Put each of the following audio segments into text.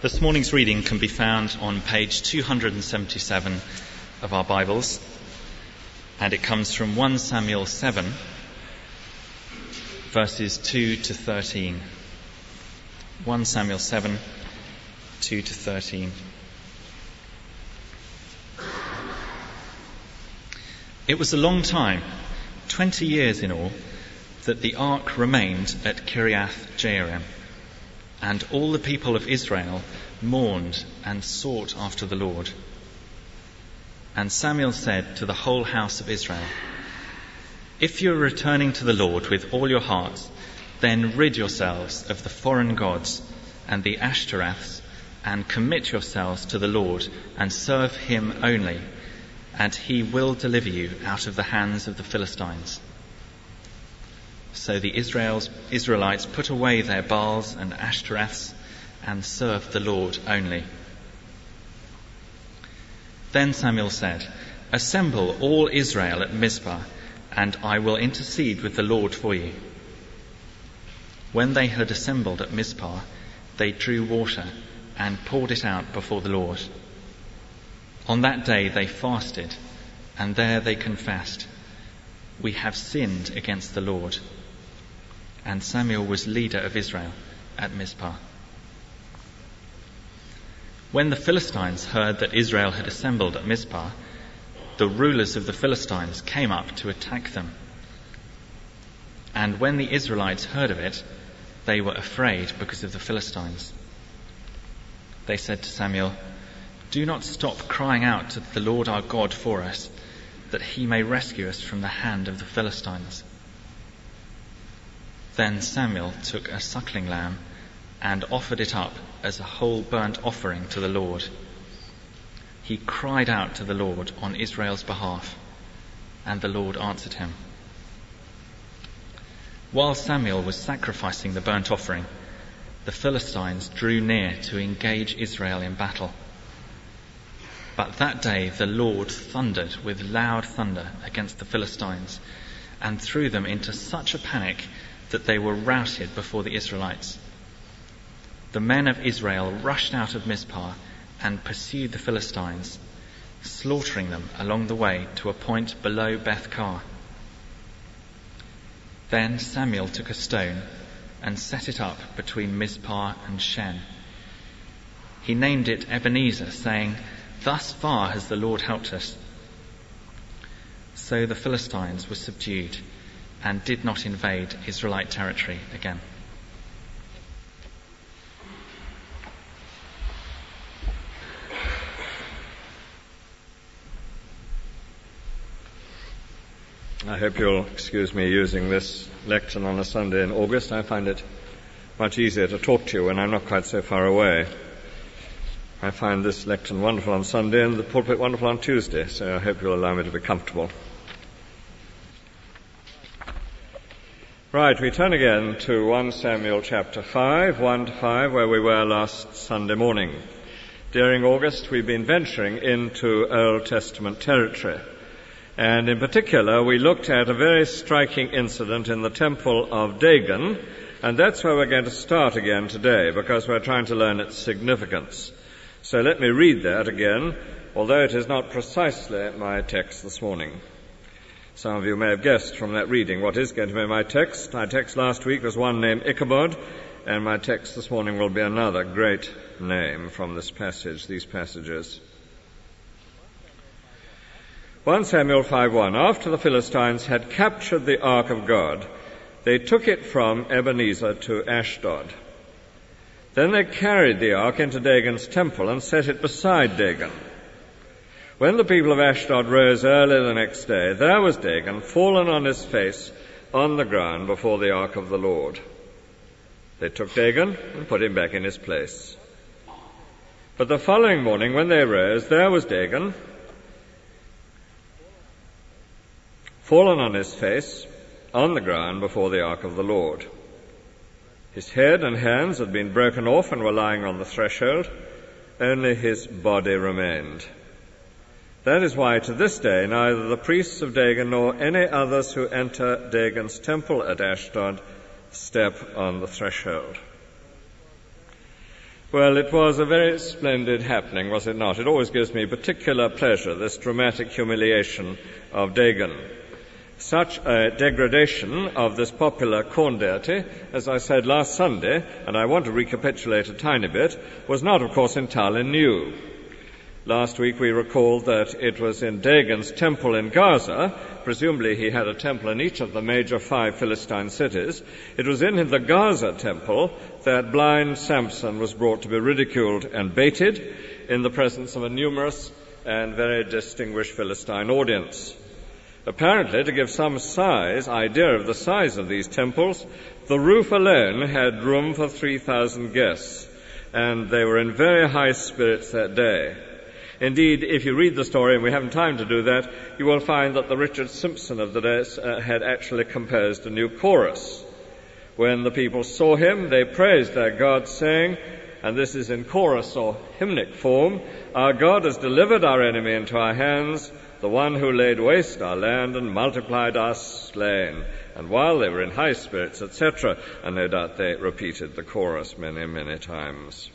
This morning's reading can be found on page 277 of our Bibles, and it comes from 1 Samuel 7, verses 2 to 13. 1 Samuel 7, 2 to 13. It was a long time, 20 years in all, that the ark remained at Kiriath Jearim, and all the people of Israel mourned and sought after the Lord. And Samuel said to the whole house of Israel, "If you are returning to the Lord with all your hearts, then rid yourselves of the foreign gods and the Ashtoreths, and commit yourselves to the Lord and serve him only, and he will deliver you out of the hands of the Philistines." So the Israelites put away their Baals and Ashtoreths and served the Lord only. Then Samuel said, "Assemble all Israel at Mizpah, and I will intercede with the Lord for you." When they had assembled at Mizpah, they drew water and poured it out before the Lord. On that day they fasted, and there they confessed, "We have sinned against the Lord." And Samuel was leader of Israel at Mizpah. When the Philistines heard that Israel had assembled at Mizpah, the rulers of the Philistines came up to attack them. And when the Israelites heard of it, they were afraid because of the Philistines. They said to Samuel, "Do not stop crying out to the Lord our God for us, that he may rescue us from the hand of the Philistines." Then Samuel took a suckling lamb and offered it up as a whole burnt offering to the Lord. He cried out to the Lord on Israel's behalf, and the Lord answered him. While Samuel was sacrificing the burnt offering, the Philistines drew near to engage Israel in battle. But that day the Lord thundered with loud thunder against the Philistines and threw them into such a panic that they were routed before the Israelites. The men of Israel rushed out of Mizpah and pursued the Philistines, slaughtering them along the way to a point below Beth-kar. Then Samuel took a stone and set it up between Mizpah and Shen. He named it Ebenezer, saying, "Thus far has the Lord helped us." So the Philistines were subdued and did not invade Israelite territory again. I hope you'll excuse me using this lectern on a Sunday in August. I find it much easier to talk to you when I'm not quite so far away. I find this lectern wonderful on Sunday and the pulpit wonderful on Tuesday, so I hope you'll allow me to be comfortable. Right, we turn again to 1 Samuel chapter 5, 1 to 5, where we were last Sunday morning. During August, we've been venturing into Old Testament territory. And in particular, we looked at a very striking incident in the temple of Dagon, and that's where we're going to start again today, because we're trying to learn its significance. So let me read that again, although it is not precisely my text this morning. Some of you may have guessed from that reading what is going to be my text. My text last week was one named Ichabod, and my text this morning will be another great name from this passage, these passages. 1 Samuel 5:1. After the Philistines had captured the ark of God, they took it from Ebenezer to Ashdod. Then they carried the ark into Dagon's temple and set it beside Dagon. When the people of Ashdod rose early the next day, there was Dagon fallen on his face on the ground before the ark of the Lord. They took Dagon and put him back in his place. But the following morning when they rose, there was Dagon fallen on his face on the ground before the ark of the Lord. His head and hands had been broken off and were lying on the threshold. Only his body remained. That is why to this day neither the priests of Dagon nor any others who enter Dagon's temple at Ashdod step on the threshold. Well, it was a very splendid happening, was it not? It always gives me particular pleasure, this dramatic humiliation of Dagon. Such a degradation of this popular corn deity, as I said last Sunday, and I want to recapitulate a tiny bit, was not, of course, entirely new. Last week we recalled that it was in Dagon's temple in Gaza. Presumably he had a temple in each of the major 5 Philistine cities. It was in the Gaza temple that blind Samson was brought to be ridiculed and baited in the presence of a numerous and very distinguished Philistine audience. Apparently, to give some idea of the size of these temples, the roof alone had room for 3,000 guests, and they were in very high spirits that day. Indeed, if you read the story, and we haven't time to do that, you will find that the Richard Simpson of the day had actually composed a new chorus. When the people saw him, they praised their God, saying, and this is in chorus or hymnic form, "Our God has delivered our enemy into our hands, the one who laid waste our land and multiplied our slain." And while they were in high spirits, etc., and no doubt they repeated the chorus many, many times.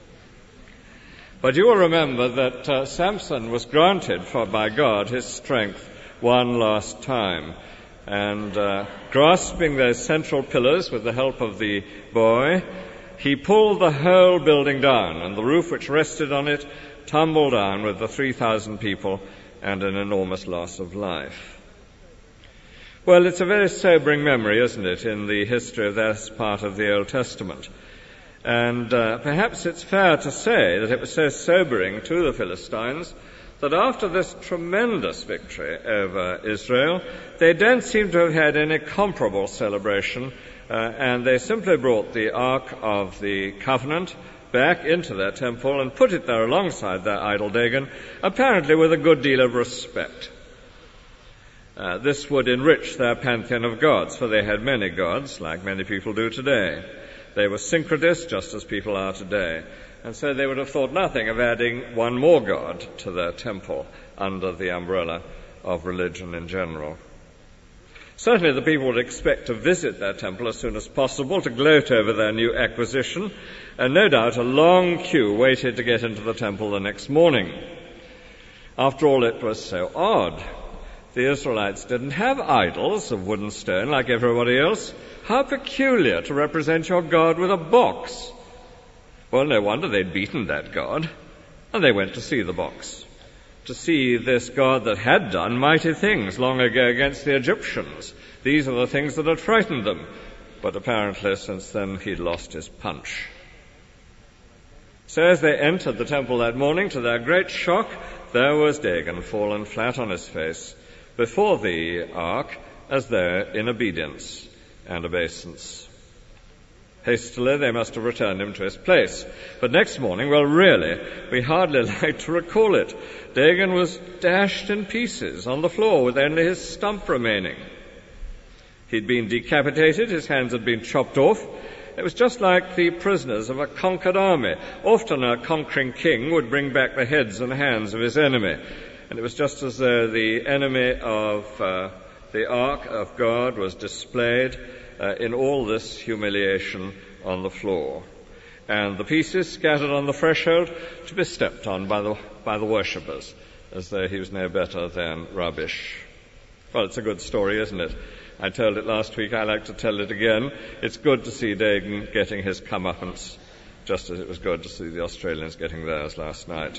But you will remember that Samson was granted by God his strength one last time. And grasping those central pillars with the help of the boy, he pulled the whole building down, and the roof which rested on it tumbled down with the 3,000 people and an enormous loss of life. Well, it's a very sobering memory, isn't it, in the history of this part of the Old Testament. And perhaps it's fair to say that it was so sobering to the Philistines that after this tremendous victory over Israel, they don't seem to have had any comparable celebration, and they simply brought the Ark of the Covenant back into their temple and put it there alongside their idol Dagon, apparently with a good deal of respect. This would enrich their pantheon of gods, for they had many gods, like many people do today. They were syncretists, just as people are today. And so they would have thought nothing of adding one more god to their temple under the umbrella of religion in general. Certainly the people would expect to visit their temple as soon as possible, to gloat over their new acquisition, and no doubt a long queue waited to get into the temple the next morning. After all, it was so odd. The Israelites didn't have idols of wood and stone like everybody else. How peculiar to represent your God with a box. Well, no wonder they'd beaten that God. And they went to see the box, to see this God that had done mighty things long ago against the Egyptians. These are the things that had frightened them. But apparently since then he'd lost his punch. So as they entered the temple that morning, to their great shock, there was Dagon fallen flat on his face before the ark, as though in obedience and obeisance. Hastily they must have returned him to his place. But next morning, well, really, we hardly like to recall it. Dagon was dashed in pieces on the floor with only his stump remaining. He'd been decapitated, his hands had been chopped off. It was just like the prisoners of a conquered army. Often a conquering king would bring back the heads and hands of his enemy. And it was just as though the enemy of the Ark of God was displayed in all this humiliation on the floor, and the pieces scattered on the threshold to be stepped on by the worshippers, as though he was no better than rubbish. Well, it's a good story, isn't it? I told it last week, I like to tell it again. It's good to see Dagon getting his comeuppance, just as it was good to see the Australians getting theirs last night.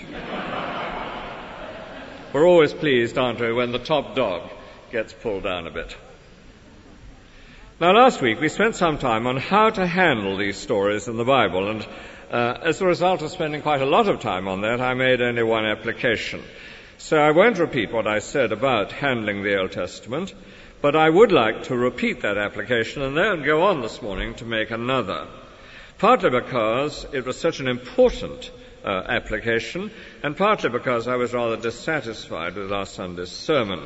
We're always pleased, aren't we, when the top dog gets pulled down a bit. Now, last week we spent some time on how to handle these stories in the Bible, and as a result of spending quite a lot of time on that, I made only one application. So I won't repeat what I said about handling the Old Testament, but I would like to repeat that application and then go on this morning to make another, partly because it was such an important application, and partly because I was rather dissatisfied with last Sunday's sermon.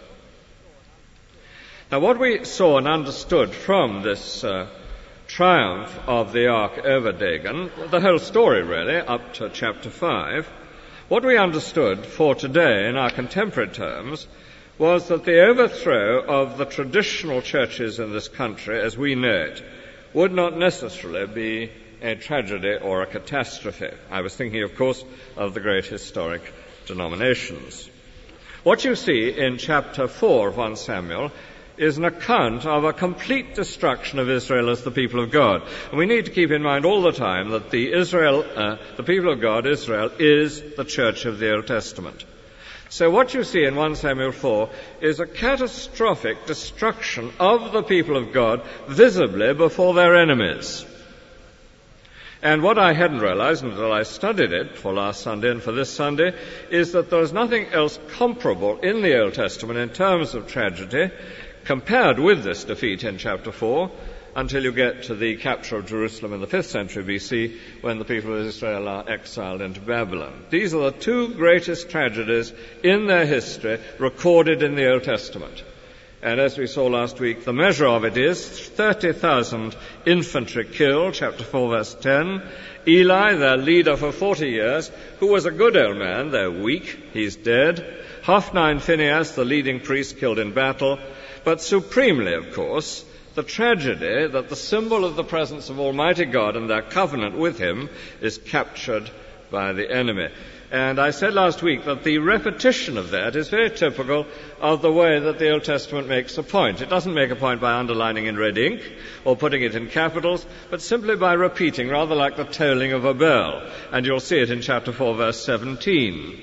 Now, what we saw and understood from this triumph of the ark over Dagon, the whole story really, up to chapter 5, what we understood for today in our contemporary terms was that the overthrow of the traditional churches in this country as we know it would not necessarily be a tragedy or a catastrophe. I was thinking, of course, of the great historic denominations. What you see in chapter 4 of 1 Samuel is an account of a complete destruction of Israel as the people of God. And we need to keep in mind all the time that the people of God, Israel, is the church of the Old Testament. So what you see in 1 Samuel 4 is a catastrophic destruction of the people of God visibly before their enemies. And what I hadn't realized until I studied it for last Sunday and for this Sunday is that there is nothing else comparable in the Old Testament in terms of tragedy compared with this defeat in chapter 4 until you get to the capture of Jerusalem in the 5th century BC when the people of Israel are exiled into Babylon. These are the two greatest tragedies in their history recorded in the Old Testament. And as we saw last week, the measure of it is 30,000 infantry killed, chapter 4, verse 10. Eli, their leader for 40 years, who was a good old man, they're weak, he's dead. Hophni and Phinehas, the leading priest, killed in battle. But supremely, of course, the tragedy that the symbol of the presence of Almighty God and their covenant with Him is captured by the enemy. And I said last week that the repetition of that is very typical of the way that the Old Testament makes a point. It doesn't make a point by underlining in red ink or putting it in capitals, but simply by repeating, rather like the tolling of a bell. And you'll see it in chapter 4, verse 17.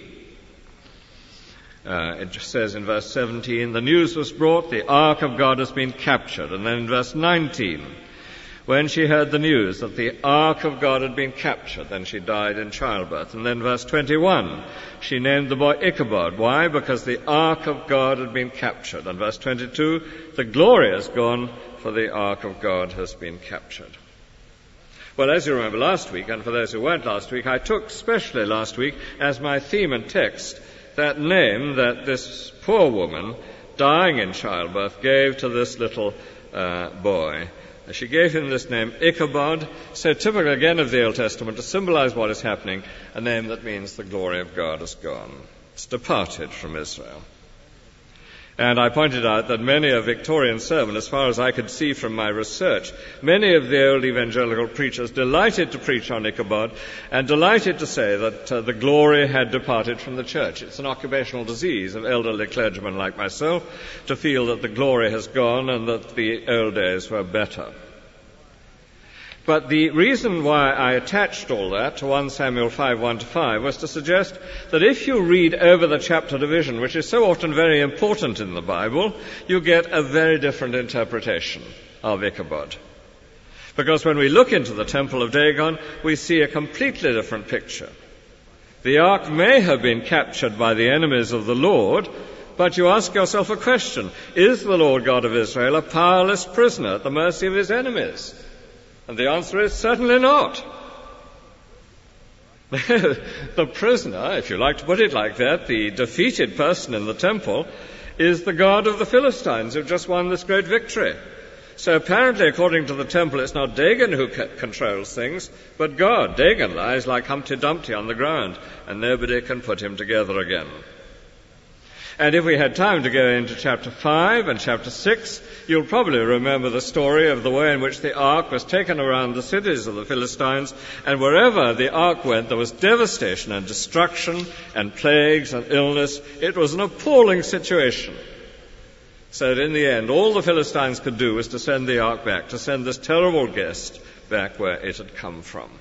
It says in verse 17, the news was brought, the ark of God has been captured. And then in verse 19, when she heard the news that the ark of God had been captured, then she died in childbirth. And then verse 21, she named the boy Ichabod. Why? Because the ark of God had been captured. And verse 22, the glory is gone, for the ark of God has been captured. Well, as you remember last week, and for those who weren't last week, I took specially last week as my theme and text that name that this poor woman, dying in childbirth, gave to this little boy. She gave him this name, Ichabod, so typical again of the Old Testament to symbolize what is happening, a name that means the glory of God is gone. It's departed from Israel. And I pointed out that many a Victorian sermon, as far as I could see from my research, many of the old evangelical preachers delighted to preach on Ichabod and delighted to say that the glory had departed from the church. It's an occupational disease of elderly clergymen like myself to feel that the glory has gone and that the old days were better. But the reason why I attached all that to 1 Samuel 5, 1-5 was to suggest that if you read over the chapter division, which is so often very important in the Bible, you get a very different interpretation of Ichabod. Because when we look into the temple of Dagon, we see a completely different picture. The ark may have been captured by the enemies of the Lord, but you ask yourself a question. Is the Lord God of Israel a powerless prisoner at the mercy of his enemies? And the answer is certainly not. The prisoner, if you like to put it like that, the defeated person in the temple, is the God of the Philistines who've just won this great victory. So apparently, according to the temple, it's not Dagon who controls things, but God. Dagon lies like Humpty Dumpty on the ground, and nobody can put him together again. And if we had time to go into chapter 5 and chapter 6, you'll probably remember the story of the way in which the ark was taken around the cities of the Philistines, and wherever the ark went, there was devastation and destruction and plagues and illness. It was an appalling situation. So that in the end, all the Philistines could do was to send the ark back, to send this terrible guest back where it had come from.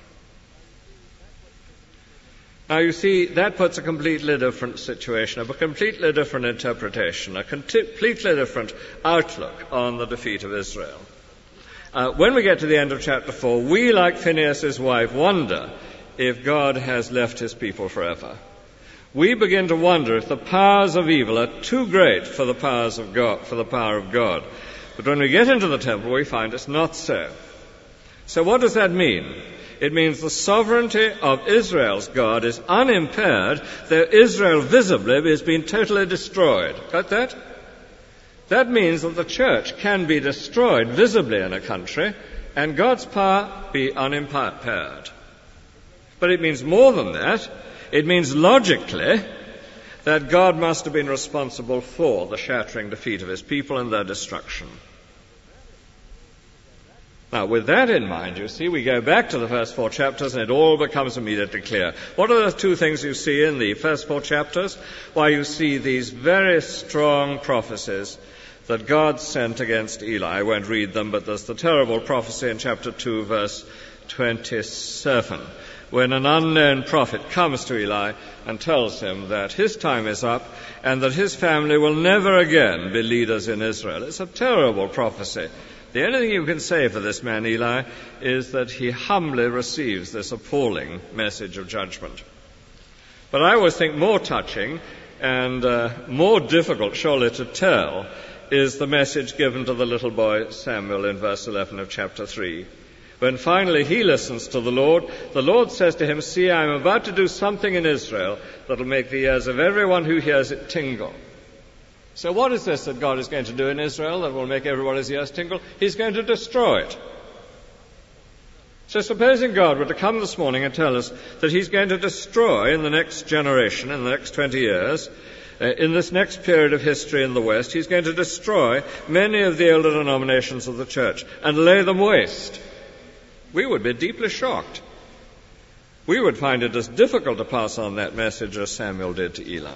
Now, you see, that puts a completely different situation, a completely different interpretation, a completely different outlook on the defeat of Israel. When we get to the end of chapter 4, we, like Phinehas' wife, wonder if God has left his people forever. We begin to wonder if the powers of evil are too great for the powers of God, for the power of God. But when we get into the temple, we find it's not so. So what does that mean? It means the sovereignty of Israel's God is unimpaired, though Israel visibly is being totally destroyed. Got that? That means that the church can be destroyed visibly in a country, and God's power be unimpaired. But it means more than that. It means logically that God must have been responsible for the shattering defeat of his people and their destruction. Now, with that in mind, you see, we go back to the first 4 chapters and it all becomes immediately clear. What are the 2 things you see in the first 4 chapters? Why, you see these very strong prophecies that God sent against Eli. I won't read them, but there's the terrible prophecy in chapter 2, verse 27, when an unknown prophet comes to Eli and tells him that his time is up and that his family will never again be leaders in Israel. It's a terrible prophecy. The only thing you can say for this man, Eli, is that he humbly receives this appalling message of judgment. But I always think more touching and more difficult, surely, to tell is the message given to the little boy Samuel in verse 11 of chapter 3. When finally he listens to the Lord says to him, "See, I am about to do something in Israel that will make the ears of everyone who hears it tingle." So what is this that God is going to do in Israel that will make everybody's ears tingle? He's going to destroy it. So supposing God were to come this morning and tell us that he's going to destroy in the next generation, in the next 20 years, in this next period of history in the West, he's going to destroy many of the older denominations of the church and lay them waste, we would be deeply shocked. We would find it as difficult to pass on that message as Samuel did to Eli.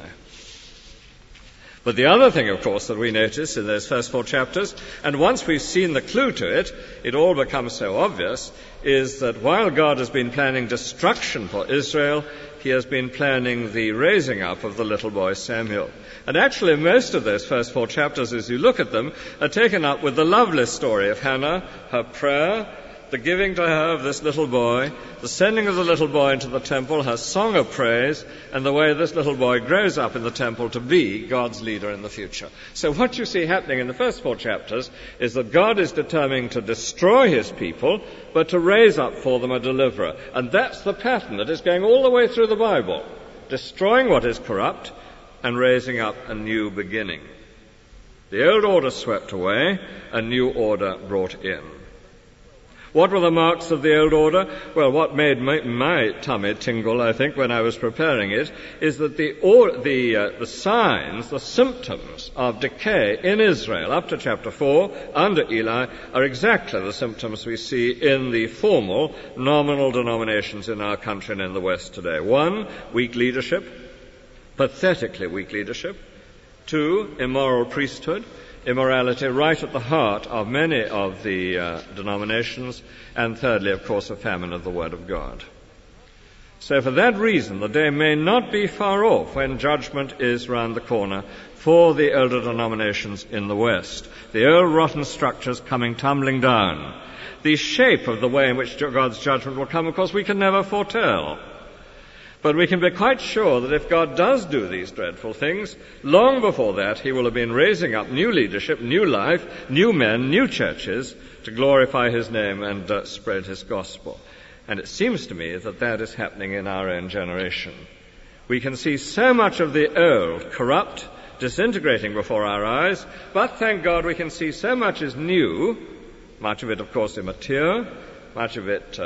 But the other thing, of course, that we notice in those first 4 chapters, and once we've seen the clue to it, it all becomes so obvious, is that while God has been planning destruction for Israel, he has been planning the raising up of the little boy Samuel. And actually most of those first 4 chapters, as you look at them, are taken up with the lovely story of Hannah, her prayer, the giving to her of this little boy, the sending of the little boy into the temple, her song of praise, and the way this little boy grows up in the temple to be God's leader in the future. So what you see happening in the first 4 chapters is that God is determining to destroy his people, but to raise up for them a deliverer. And that's the pattern that is going all the way through the Bible, destroying what is corrupt and raising up a new beginning. The old order swept away, a new order brought in. What were the marks of the old order? Well, what made my tummy tingle, I think, when I was preparing it, is that the signs, the symptoms of decay in Israel up to chapter 4 under Eli are exactly the symptoms we see in the formal, nominal denominations in our country and in the West today. 1, weak leadership, pathetically weak leadership. 2, immoral priesthood. Immorality right at the heart of many of the denominations, and thirdly, of course, a famine of the Word of God. So for that reason, the day may not be far off when judgment is round the corner for the older denominations in the West. The old rotten structures coming tumbling down. The shape of the way in which God's judgment will come, of course, we can never foretell. But we can be quite sure that if God does do these dreadful things, long before that he will have been raising up new leadership, new life, new men, new churches to glorify his name and spread his gospel. And it seems to me that that is happening in our own generation. We can see so much of the old corrupt, disintegrating before our eyes, but thank God we can see so much is new, much of it, of course, immature, much of it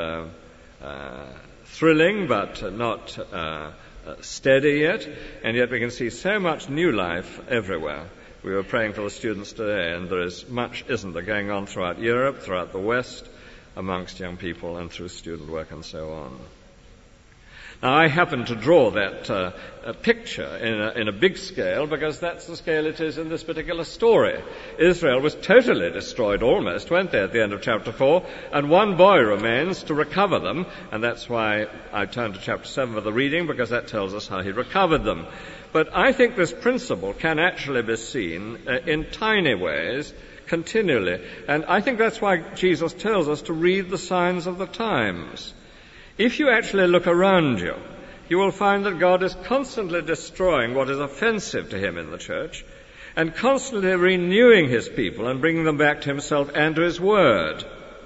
thrilling but not steady yet, and yet we can see so much new life everywhere. We were praying for the students today, and there is much, isn't there, going on throughout Europe, throughout the West, amongst young people and through student work and so on. Now, I happen to draw that picture in a big scale because that's the scale it is in this particular story. Israel was totally destroyed almost, weren't they, at the end of chapter 4, and one boy remains to recover them, and that's why I turned to chapter 7 of the reading, because that tells us how he recovered them. But I think this principle can actually be seen in tiny ways continually, and I think that's why Jesus tells us to read the signs of the times. If you actually look around you, you will find that God is constantly destroying what is offensive to him in the church and constantly renewing his people and bringing them back to himself and to his word.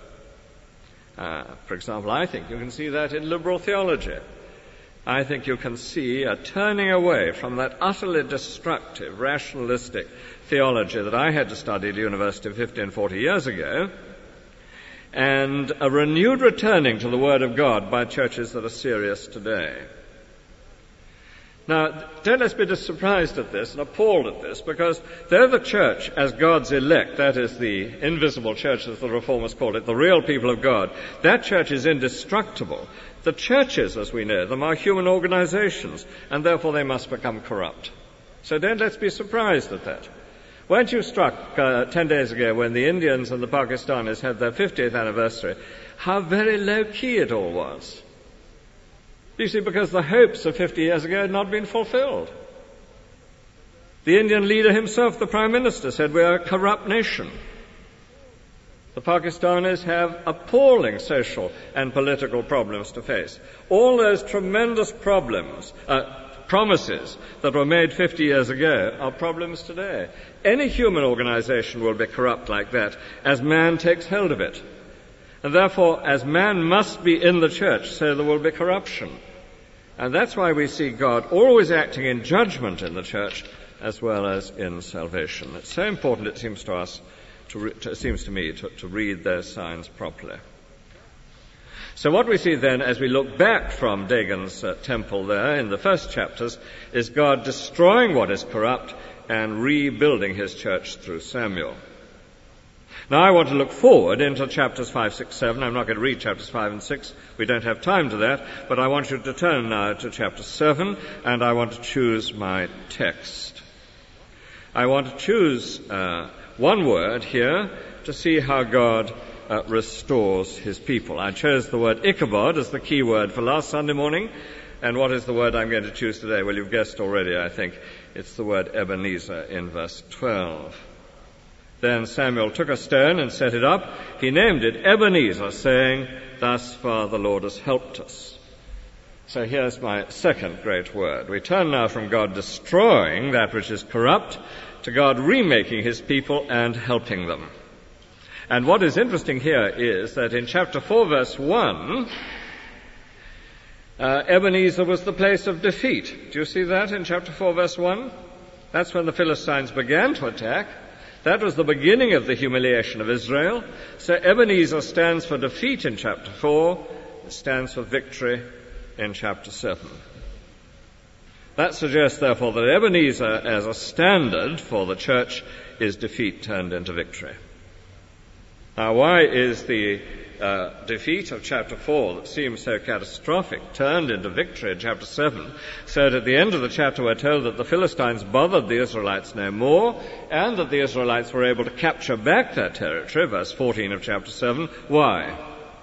For example, I think you can see that in liberal theology. I think you can see a turning away from that utterly destructive, rationalistic theology that I had to study at university 50 and 40 years ago, and a renewed returning to the Word of God by churches that are serious today. Now, don't let's be surprised at this and appalled at this, because though the church, as God's elect, that is the invisible church as the Reformers called it, the real people of God, that church is indestructible. The churches, as we know them, are human organizations, and therefore they must become corrupt. So don't let's be surprised at that. Weren't you struck 10 days ago when the Indians and the Pakistanis had their 50th anniversary, how very low-key it all was? You see, because the hopes of 50 years ago had not been fulfilled. The Indian leader himself, the Prime Minister, said we are a corrupt nation. The Pakistanis have appalling social and political problems to face. All those tremendous promises that were made 50 years ago are problems today. Any human organization will be corrupt like that as man takes hold of it. And therefore, as man must be in the church, so there will be corruption. And that's why we see God always acting in judgment in the church as well as in salvation. It's so important, it seems to us, to read those signs properly. So what we see then as we look back from Dagon's temple there in the first chapters is God destroying what is corrupt and rebuilding his church through Samuel. Now I want to look forward into chapters 5, 6, 7. I'm not going to read chapters 5 and 6. We don't have time to that. But I want you to turn now to chapter 7, and I want to choose my text. I want to choose one word here to see how God restores his people. I chose the word Ichabod as the key word for last Sunday morning. And what is the word I'm going to choose today? Well, you've guessed already, I think. It's the word Ebenezer in verse 12. Then Samuel took a stone and set it up. He named it Ebenezer, saying, "Thus far the Lord has helped us." So here's my second great word. We turn now from God destroying that which is corrupt to God remaking his people and helping them. And what is interesting here is that in chapter 4, verse 1, Ebenezer was the place of defeat. Do you see that in chapter 4, verse 1? That's when the Philistines began to attack. That was the beginning of the humiliation of Israel. So Ebenezer stands for defeat in chapter 4. It stands for victory in chapter 7. That suggests, therefore, that Ebenezer as a standard for the church is defeat turned into victory. Now, why is the defeat of chapter 4 that seems so catastrophic turned into victory in chapter 7, so that at the end of the chapter we're told that the Philistines bothered the Israelites no more and that the Israelites were able to capture back their territory, verse 14 of chapter 7. Why?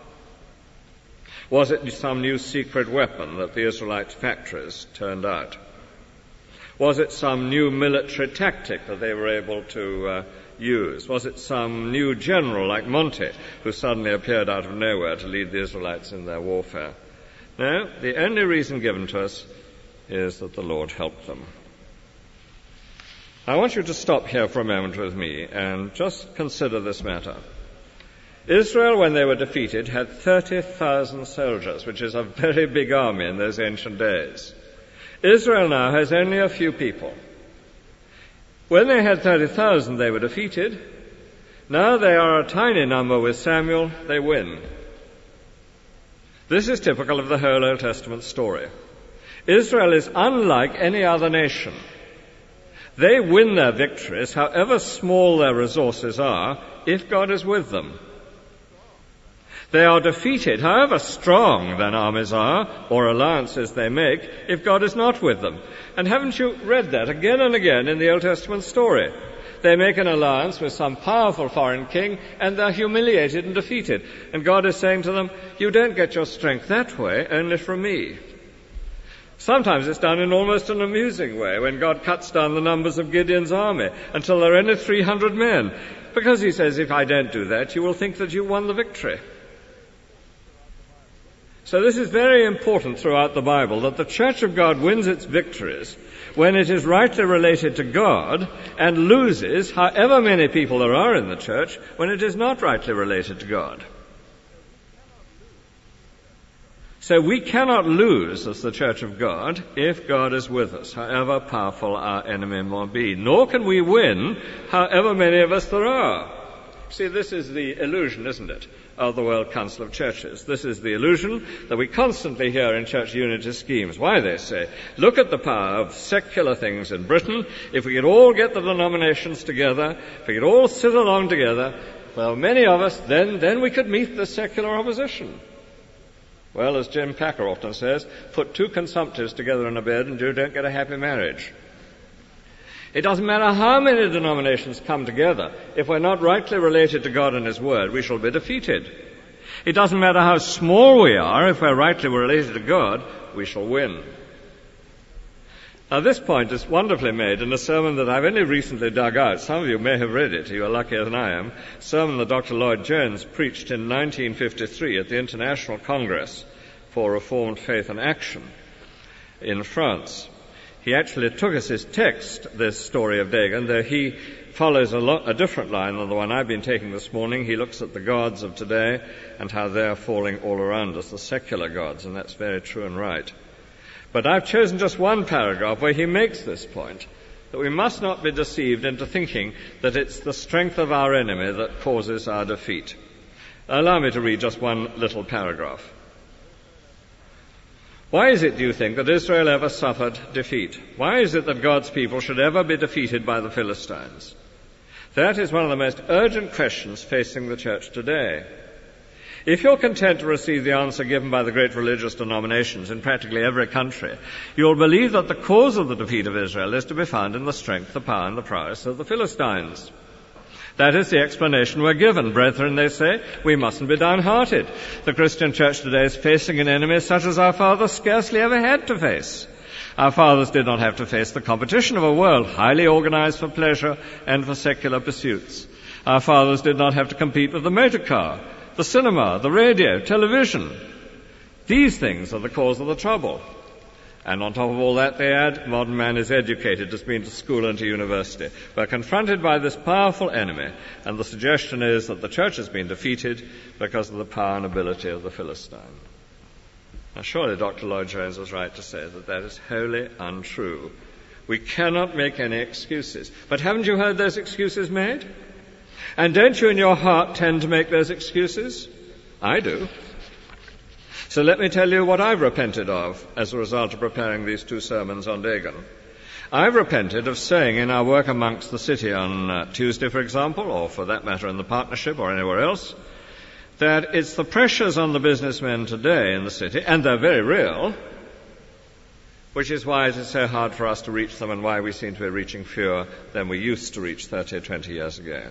Was it some new secret weapon that the Israelite factories turned out? Was it some new military tactic that they were able to use? Was it some new general like Monte who suddenly appeared out of nowhere to lead the Israelites in their warfare? No, the only reason given to us is that the Lord helped them. I want you to stop here for a moment with me and just consider this matter. Israel, when they were defeated, had 30,000 soldiers, which is a very big army in those ancient days. Israel now has only a few people. When they had 30,000, they were defeated. Now they are a tiny number with Samuel, they win. This is typical of the whole Old Testament story. Israel is unlike any other nation. They win their victories, however small their resources are, if God is with them. They are defeated, however strong their armies are, or alliances they make, if God is not with them. And haven't you read that again and again in the Old Testament story? They make an alliance with some powerful foreign king, and they're humiliated and defeated. And God is saying to them, you don't get your strength that way, only from me. Sometimes it's done in almost an amusing way, when God cuts down the numbers of Gideon's army until there are only 300 men. Because he says, if I don't do that, you will think that you won the victory. So this is very important throughout the Bible, that the Church of God wins its victories when it is rightly related to God and loses, however many people there are in the church, when it is not rightly related to God. So we cannot lose as the Church of God if God is with us, however powerful our enemy might be. Nor can we win, however many of us there are. See, this is the illusion, isn't it, of the World Council of Churches. This is the illusion that we constantly hear in church unity schemes. Why, they say, look at the power of secular things in Britain. If we could all get the denominations together, if we could all sit along together, well, many of us, then we could meet the secular opposition. Well, as Jim Packer often says, put two consumptives together in a bed and you don't get a happy marriage. It doesn't matter how many denominations come together. If we're not rightly related to God and His Word, we shall be defeated. It doesn't matter how small we are. If we're rightly related to God, we shall win. Now, this point is wonderfully made in a sermon that I've only recently dug out. Some of you may have read it. You are luckier than I am. A sermon that Dr. Lloyd Jones preached in 1953 at the International Congress for Reformed Faith and Action in France. He actually took as his text this story of Dagon, though he follows a different line than the one I've been taking this morning. He looks at the gods of today and how they're falling all around us, the secular gods, and that's very true and right. But I've chosen just one paragraph where he makes this point, that we must not be deceived into thinking that it's the strength of our enemy that causes our defeat. Allow me to read just one little paragraph. Why is it, do you think, that Israel ever suffered defeat? Why is it that God's people should ever be defeated by the Philistines? That is one of the most urgent questions facing the church today. If you're content to receive the answer given by the great religious denominations in practically every country, you'll believe that the cause of the defeat of Israel is to be found in the strength, the power, and the prowess of the Philistines. That is the explanation we're given. Brethren, they say, we mustn't be downhearted. The Christian church today is facing an enemy such as our fathers scarcely ever had to face. Our fathers did not have to face the competition of a world highly organized for pleasure and for secular pursuits. Our fathers did not have to compete with the motor car, the cinema, the radio, television. These things are the cause of the trouble. And on top of all that, they add, modern man is educated, has been to school and to university. We're confronted by this powerful enemy, and the suggestion is that the church has been defeated because of the power and ability of the Philistine. Now, surely Dr. Lloyd Jones was right to say that that is wholly untrue. We cannot make any excuses. But haven't you heard those excuses made? And don't you in your heart tend to make those excuses? I do. So let me tell you what I've repented of as a result of preparing these two sermons on Dagon. I've repented of saying in our work amongst the city on Tuesday, for example, or for that matter in the partnership or anywhere else, that it's the pressures on the businessmen today in the city, and they're very real, which is why it is so hard for us to reach them and why we seem to be reaching fewer than we used to reach 30 or 20 years ago.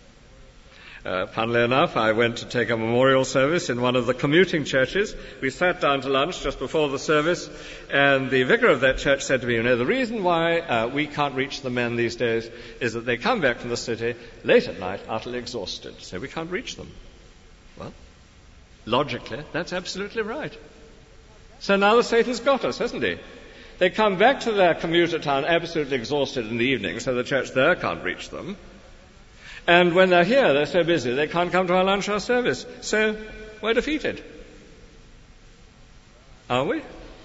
Funnily enough, I went to take a memorial service in one of the commuting churches. We sat down to lunch just before the service, and the vicar of that church said to me, you know, the reason why we can't reach the men these days is that they come back from the city late at night utterly exhausted, so we can't reach them. Well, logically, that's absolutely right. So now the Satan's got us, hasn't he? They come back to their commuter town absolutely exhausted in the evening, so the church there can't reach them. And when they're here, they're so busy, they can't come to our lunch or service. So we're defeated. Are we?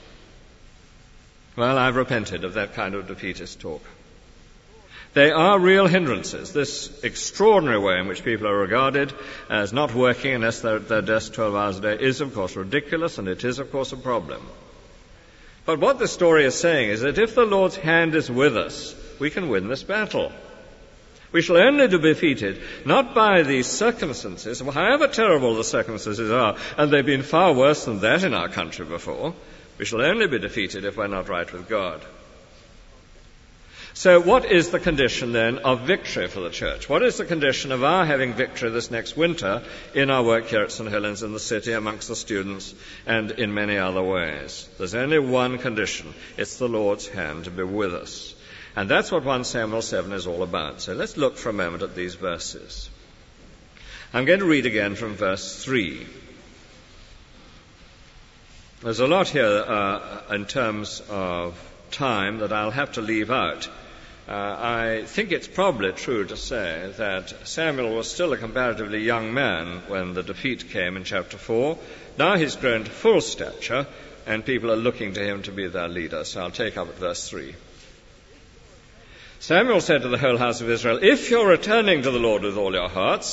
Well, I've repented of that kind of defeatist talk. They are real hindrances. This extraordinary way in which people are regarded as not working unless they're at their desk 12 hours a day is, of course, ridiculous, and it is, of course, a problem. But what the story is saying is that if the Lord's hand is with us, we can win this battle. We shall only be defeated not by these circumstances, however terrible the circumstances are, and they've been far worse than that in our country before. We shall only be defeated if we're not right with God. So what is the condition then of victory for the church? What is the condition of our having victory this next winter in our work here at St. Helens in the city, amongst the students, and in many other ways? There's only one condition. It's the Lord's hand to be with us. And that's what 1 Samuel 7 is all about. So let's look for a moment at these verses. I'm going to read again from verse 3. There's a lot here in terms of time that I'll have to leave out. I think it's probably true to say that Samuel was still a comparatively young man when the defeat came in chapter 4. Now he's grown to full stature, and people are looking to him to be their leader. So I'll take up at verse 3. Samuel said to the whole house of Israel, if you're returning to the Lord with all your hearts,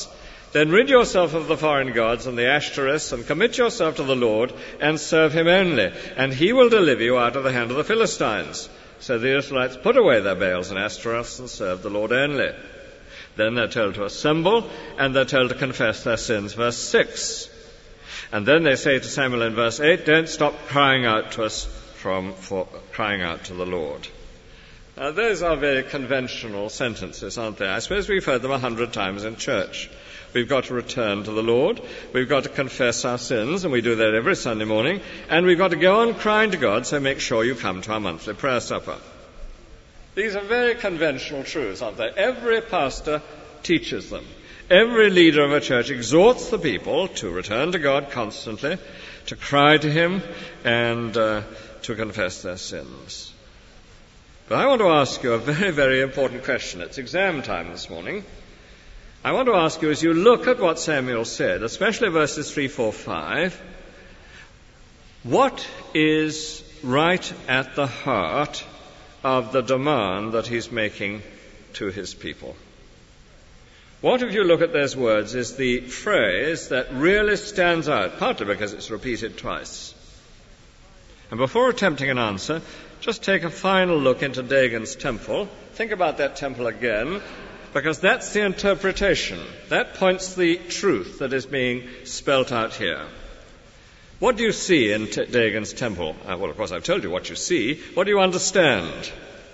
Then rid yourself of the foreign gods and the Ashtoreths, and commit yourself to the Lord, and serve him only, and he will deliver you out of the hand of the Philistines. So the Israelites put away their Baals and Ashtoreths and served the Lord only. Then they're told to assemble, and they're told to confess their sins, verse 6. And then they say to Samuel in verse 8, don't stop crying out to us for crying out to the Lord. Now, those are very conventional sentences, aren't they? I suppose we've heard them 100 times in church. We've got to return to the Lord. We've got to confess our sins, and we do that every Sunday morning. And we've got to go on crying to God, so make sure you come to our monthly prayer supper. These are very conventional truths, aren't they? Every pastor teaches them. Every leader of a church exhorts the people to return to God constantly, to cry to him, and to confess their sins. But I want to ask you a very, very important question. It's exam time this morning. I want to ask you, as you look at what Samuel said, especially verses 3, 4, 5, what is right at the heart of the demand that he's making to his people? What, if you look at those words, is the phrase that really stands out, partly because it's repeated twice? And before attempting an answer, just take a final look into Dagon's temple. Think about that temple again, because that's the interpretation. That points the truth that is being spelt out here. What do you see in Dagon's temple? Well, of course, I've told you what you see. What do you understand?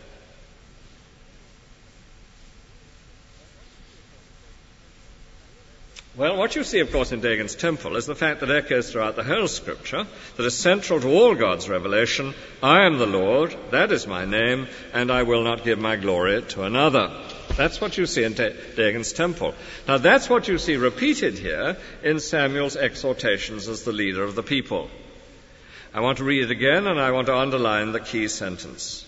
Well, what you see, of course, in Dagon's temple is the fact that echoes throughout the whole Scripture, that is central to all God's revelation. I am the Lord, that is my name, and I will not give my glory to another. That's what you see in Dagon's temple. Now, that's what you see repeated here in Samuel's exhortations as the leader of the people. I want to read it again, and I want to underline the key sentence.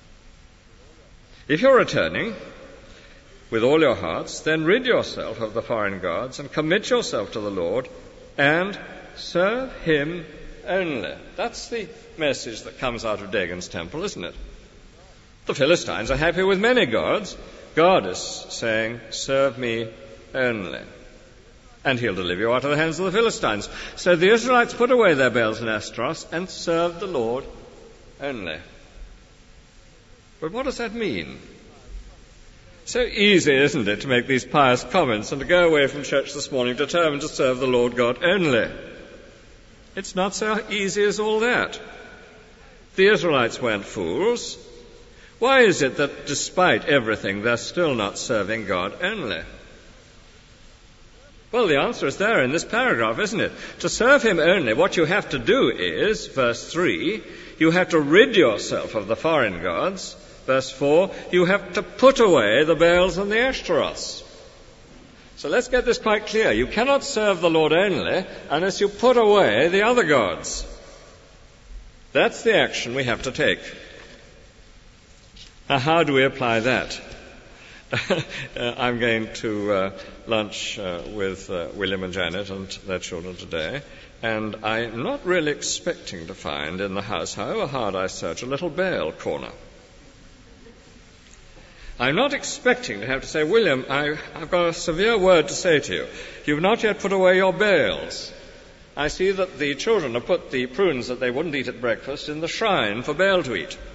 If you're returning with all your hearts, then rid yourself of the foreign gods and commit yourself to the Lord and serve him only. That's the message that comes out of Dagon's temple, isn't it? The Philistines are happy with many gods. God is saying, serve me only, and he'll deliver you out of the hands of the Philistines. So the Israelites put away their Baals and Ashtaroths and served the Lord only. But what does that mean? So easy, isn't it, to make these pious comments and to go away from church this morning determined to serve the Lord God only. It's not so easy as all that. The Israelites weren't fools. Why is it that despite everything they're still not serving God only? Well, the answer is there in this paragraph, isn't it? To serve him only, what you have to do is, verse 3, you have to rid yourself of the foreign gods. Verse 4, you have to put away the Baals and the Ashtaroths. So let's get this quite clear. You cannot serve the Lord only unless you put away the other gods. That's the action we have to take. Now, how do we apply that? I'm going to lunch with William and Janet and their children today, and I'm not really expecting to find in the house, however hard I search, a little Baal corner. I'm not expecting to have to say, William, I've got a severe word to say to you. You've not yet put away your Baals. I see that the children have put the prunes that they wouldn't eat at breakfast in the shrine for Baal to eat.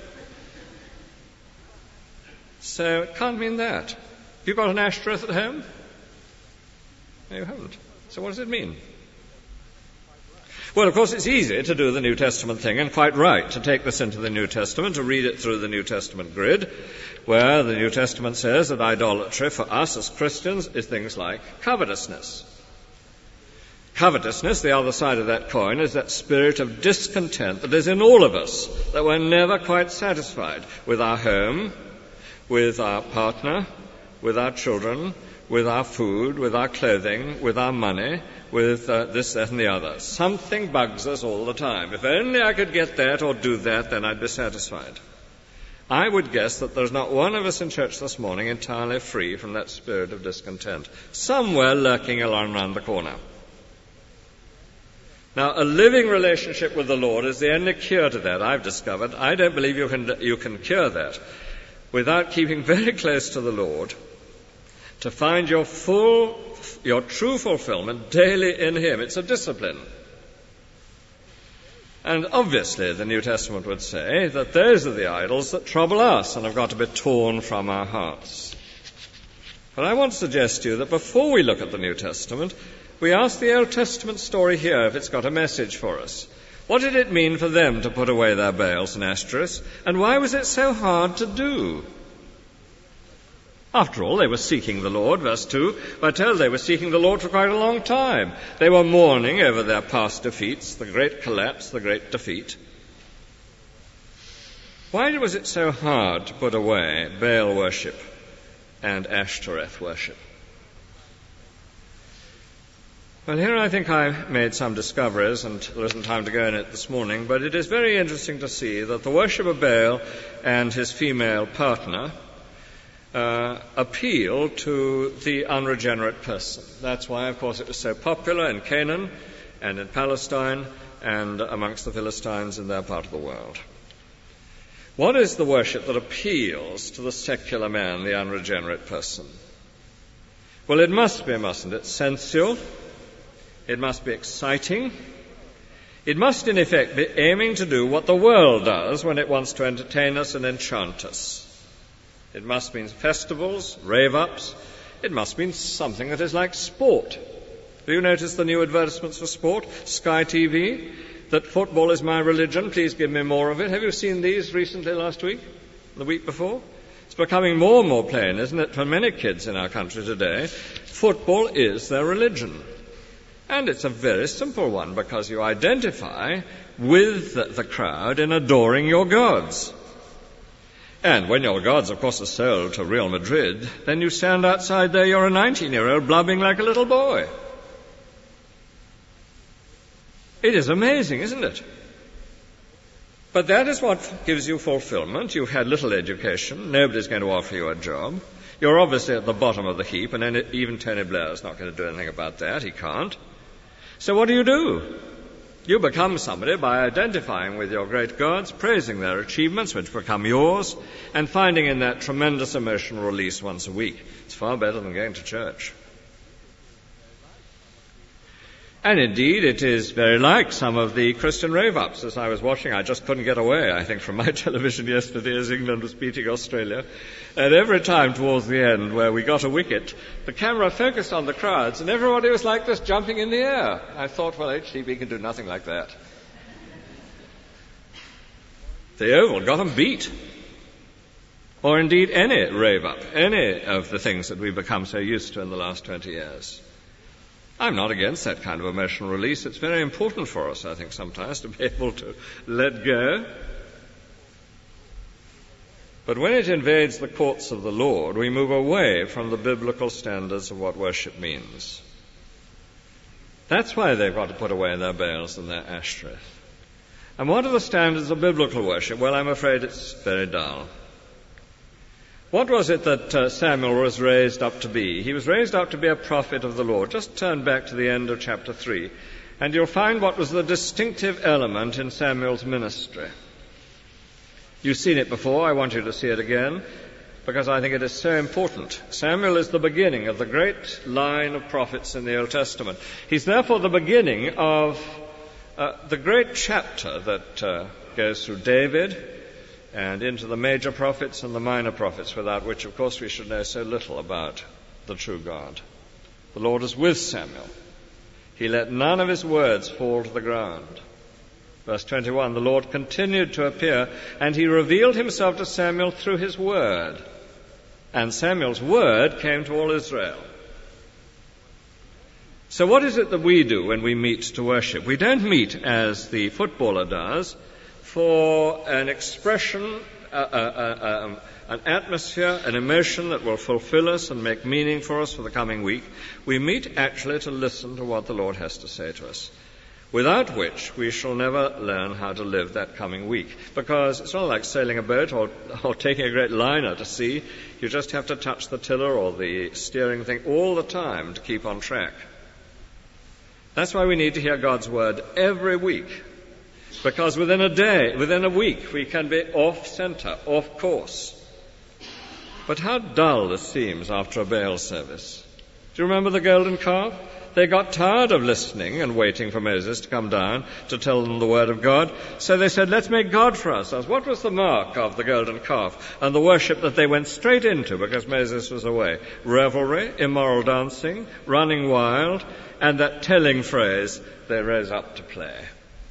So it can't mean that. Have you got an Ashtoreth at home? No, you haven't. So what does it mean? Well, of course, it's easy to do the New Testament thing, and quite right to take this into the New Testament, to read it through the New Testament grid, where the New Testament says that idolatry for us as Christians is things like covetousness. Covetousness, the other side of that coin, is that spirit of discontent that is in all of us, that we're never quite satisfied with our home, with our partner, with our children, with our food, with our clothing, with our money, with this, that, and the other. Something bugs us all the time. If only I could get that or do that, then I'd be satisfied. I would guess that there's not one of us in church this morning entirely free from that spirit of discontent, somewhere lurking around the corner. Now, a living relationship with the Lord is the only cure to that, I've discovered. I don't believe you can cure that without keeping very close to the Lord to find your true fulfillment daily in him. It's a discipline. And obviously the New Testament would say that those are the idols that trouble us and have got to be torn from our hearts. But I want to suggest to you that before we look at the New Testament, we ask the Old Testament story here if it's got a message for us. What did it mean for them to put away their Baals and Ashtoreths, and why was it so hard to do? After all, they were seeking the Lord. Verse 2, we're told they were seeking the Lord for quite a long time. They were mourning over their past defeats, the great collapse, the great defeat. Why was it so hard to put away Baal worship and Ashtoreth worship? Well, here I think I made some discoveries, and there isn't time to go in it this morning, but it is very interesting to see that the worship of Baal and his female partner appeal to the unregenerate person. That's why, of course, it was so popular in Canaan and in Palestine and amongst the Philistines in their part of the world. What is the worship that appeals to the secular man, the unregenerate person? Well, it must be, mustn't it, sensual? It must be exciting. It must, in effect, be aiming to do what the world does when it wants to entertain us and enchant us. It must mean festivals, rave-ups. It must mean something that is like sport. Do you notice the new advertisements for sport? Sky TV, that football is my religion, please give me more of it. Have you seen these recently, last week, the week before? It's becoming more and more plain, isn't it, for many kids in our country today. Football is their religion. And it's a very simple one, because you identify with the crowd in adoring your gods. And when your gods, of course, are sold to Real Madrid, then you stand outside there, you're a 19-year-old blubbing like a little boy. It is amazing, isn't it? But that is what gives you fulfillment. You've had little education. Nobody's going to offer you a job. You're obviously at the bottom of the heap, and even Tony Blair's not going to do anything about that. He can't. So what do? You become somebody by identifying with your great gods, praising their achievements, which become yours, and finding in that tremendous emotional release once a week. It's far better than going to church. And indeed, it is very like some of the Christian rave-ups. As I was watching, I just couldn't get away, I think, from my television yesterday as England was beating Australia. And every time towards the end where we got a wicket, the camera focused on the crowds, and everybody was like this, jumping in the air. I thought, well, HTB can do nothing like that. The Oval got them beat. Or indeed any rave-up, any of the things that we've become so used to in the last 20 years. I'm not against that kind of emotional release. It's very important for us, I think, sometimes to be able to let go. But when it invades the courts of the Lord, we move away from the biblical standards of what worship means. That's why they've got to put away their Baals and their Ashtoreth. And what are the standards of biblical worship? Well, I'm afraid it's very dull. What was it that Samuel was raised up to be? He was raised up to be a prophet of the Lord. Just turn back to the end of chapter 3, and you'll find what was the distinctive element in Samuel's ministry. You've seen it before. I want you to see it again, because I think it is so important. Samuel is the beginning of the great line of prophets in the Old Testament. He's therefore the beginning of the great chapter that goes through David and into the major prophets and the minor prophets, without which, of course, we should know so little about the true God. The Lord is with Samuel. He let none of his words fall to the ground. Verse 21, the Lord continued to appear, and he revealed himself to Samuel through his word. And Samuel's word came to all Israel. So what is it that we do when we meet to worship? We don't meet as the footballer does, for an expression, an atmosphere, an emotion that will fulfill us and make meaning for us for the coming week. We meet actually to listen to what the Lord has to say to us, without which we shall never learn how to live that coming week. Because it's not like sailing a boat or taking a great liner to sea. You just have to touch the tiller or the steering thing all the time to keep on track. That's why we need to hear God's word every week. Because within a day, within a week, we can be off center, off course. But how dull this seems after a Baal service. Do you remember the golden calf? They got tired of listening and waiting for Moses to come down to tell them the word of God. So they said, let's make God for ourselves. What was the mark of the golden calf and the worship that they went straight into because Moses was away? Revelry, immoral dancing, running wild, and that telling phrase, they rose up to play.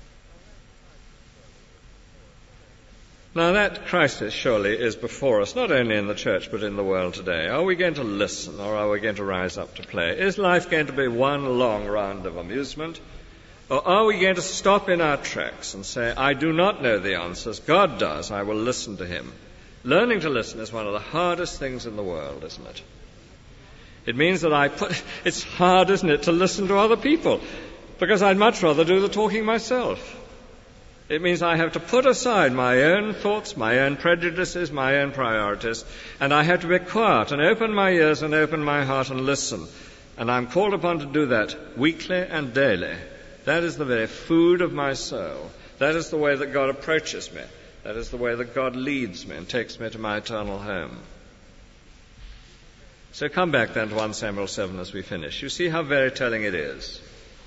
Now that crisis surely is before us, not only in the church but in the world today. Are we going to listen or are we going to rise up to play? Is life going to be one long round of amusement? Or are we going to stop in our tracks and say, I do not know the answers, God does, I will listen to him. Learning to listen is one of the hardest things in the world, isn't it? It means that it's hard, isn't it, to listen to other people, because I'd much rather do the talking myself. It means I have to put aside my own thoughts, my own prejudices, my own priorities, and I have to be quiet and open my ears and open my heart and listen. And I'm called upon to do that weekly and daily. That is the very food of my soul. That is the way that God approaches me. That is the way that God leads me and takes me to my eternal home. So come back then to 1 Samuel 7 as we finish. You see how very telling it is.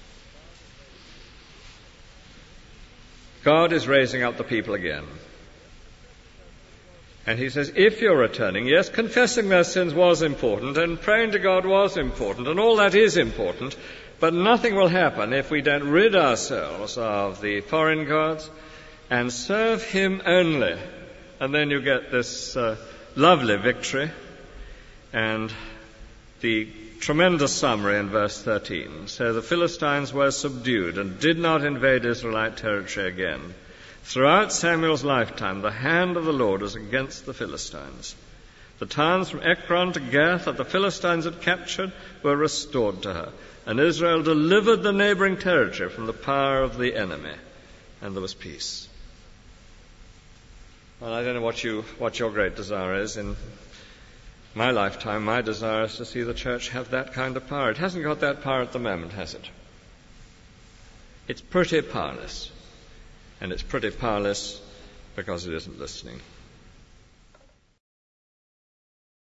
God is raising up the people again. And he says, if you're returning, yes, confessing their sins was important, and praying to God was important, and all that is important, but nothing will happen if we don't rid ourselves of the foreign gods and serve him only. And then you get this lovely victory and the tremendous summary in verse 13. So the Philistines were subdued and did not invade Israelite territory again. Throughout Samuel's lifetime, the hand of the Lord was against the Philistines. The towns from Ekron to Gath that the Philistines had captured were restored to her, and Israel delivered the neighboring territory from the power of the enemy, and there was peace. Well, I don't know what your great desire is. In my lifetime, my desire is to see the church have that kind of power. It hasn't got that power at the moment, has it? It's pretty powerless. And it's pretty powerless because it isn't listening.